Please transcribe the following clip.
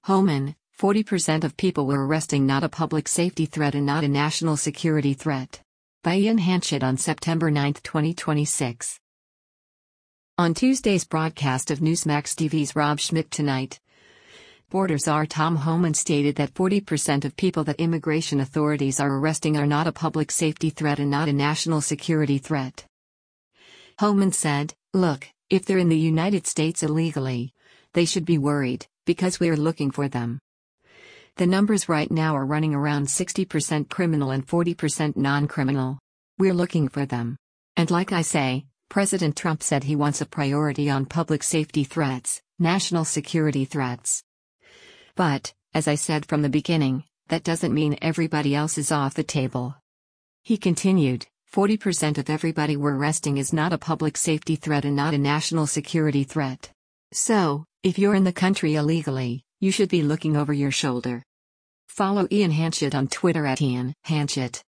Homan, 40% of people we're arresting not a public safety threat and not a national security threat. By Ian Hanchett on September 9, 2026. On Tuesday's broadcast of Newsmax TV's Rob Schmidt Tonight, Border Czar Tom Homan stated that 40% of people that immigration authorities are arresting are not a public safety threat and not a national security threat. Homan said, "Look, if they're in the United States illegally, they should be worried, because we're looking for them. The numbers right now are running around 60% criminal and 40% non-criminal. We're looking for them. And like I say, President Trump said he wants a priority on public safety threats, national security threats. But, as I said from the beginning, that doesn't mean everybody else is off the table." He continued, 40% of everybody we're arresting is not a public safety threat and not a national security threat. So, if you're in the country illegally, you should be looking over your shoulder. Follow Ian Hanchett on Twitter @Ian Hanchett.